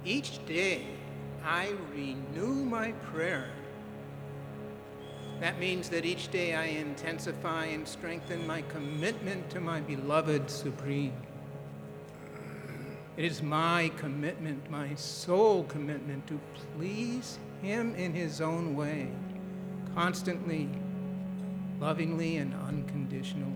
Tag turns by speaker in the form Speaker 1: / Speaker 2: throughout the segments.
Speaker 1: Each day I renew my prayer. That means that each day I intensify and strengthen my commitment to my beloved Supreme. It is my commitment, my sole commitment, to please Him in His own way, constantly, lovingly, and unconditionally.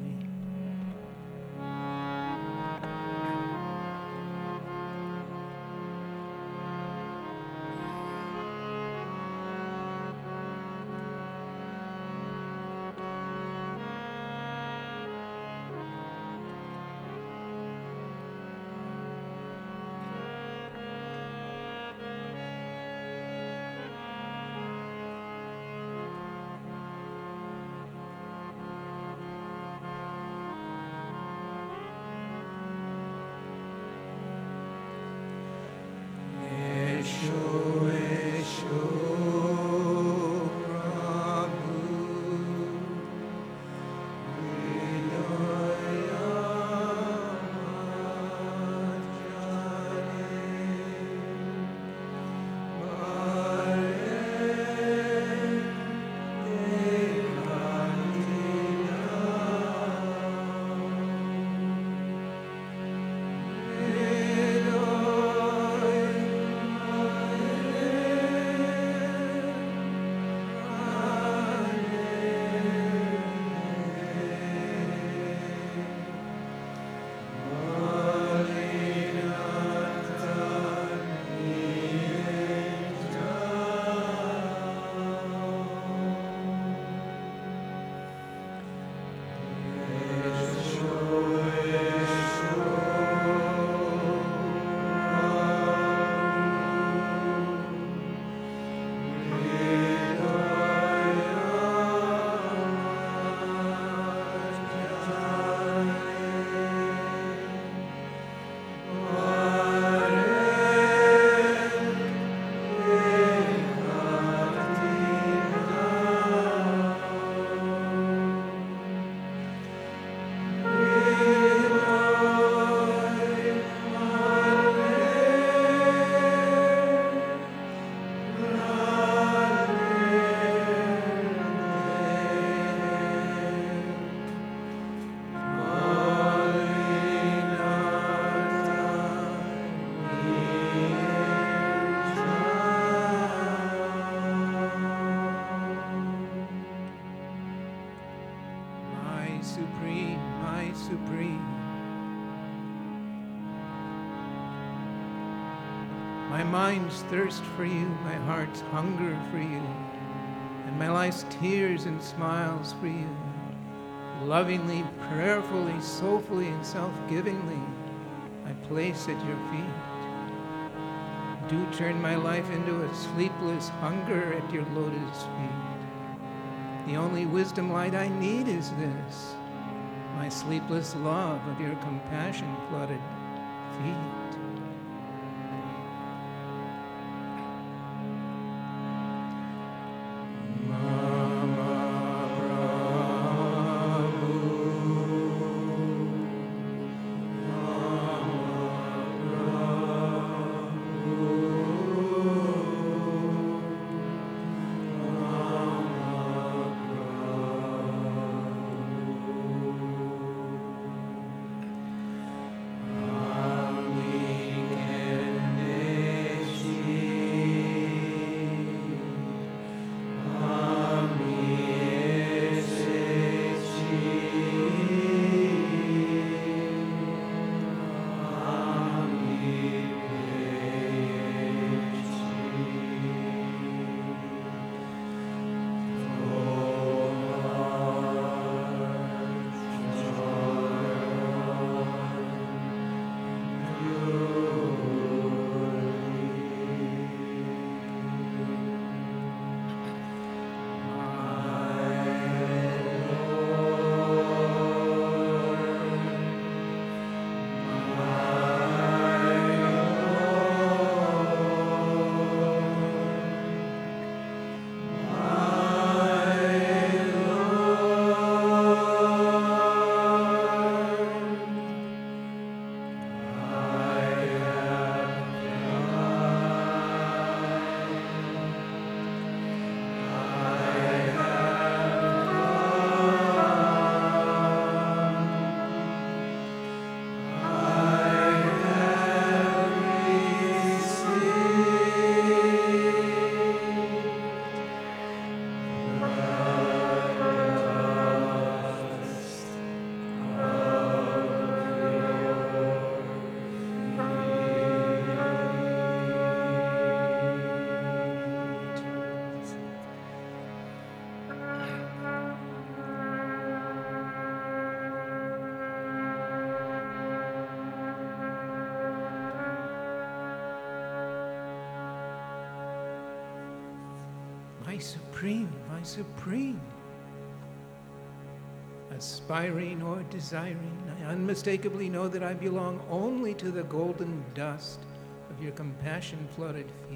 Speaker 1: My Supreme. My mind's thirst for you, my heart's hunger for you, and my life's tears and smiles for you. Lovingly, prayerfully, soulfully, and self-givingly, I place at your feet. Do turn my life into a sleepless hunger at your lotus feet. The only wisdom light I need is this, my sleepless love of your compassion-flooded feet.
Speaker 2: Amen.
Speaker 1: my supreme. Aspiring or desiring, I unmistakably know that I belong only to the golden dust of your compassion-flooded feet.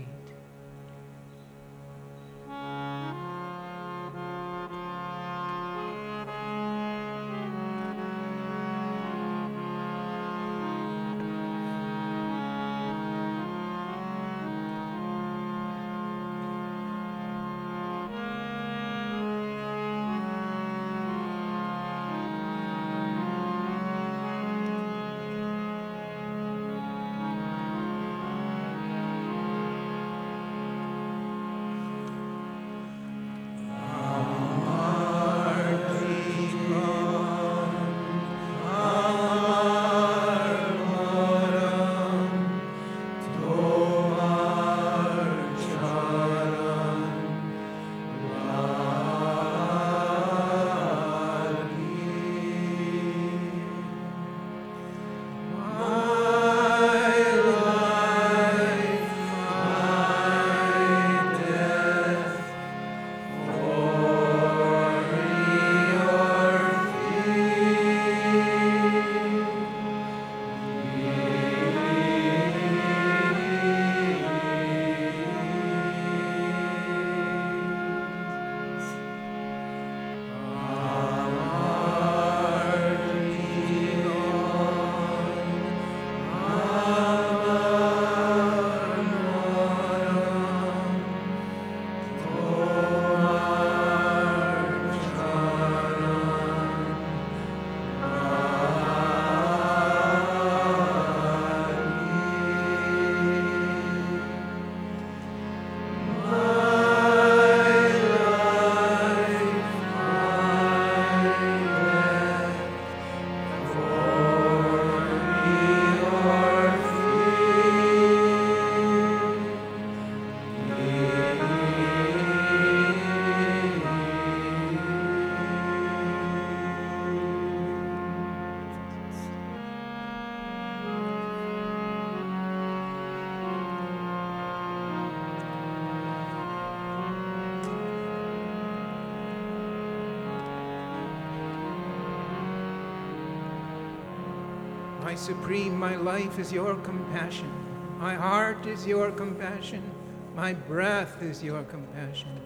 Speaker 1: My supreme, my life is your compassion. My heart is your compassion. My breath is your compassion.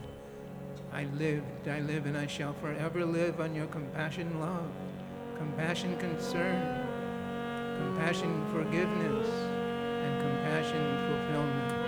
Speaker 1: I lived, and I shall forever live on your compassion love, compassion concern, compassion forgiveness, and compassion fulfillment.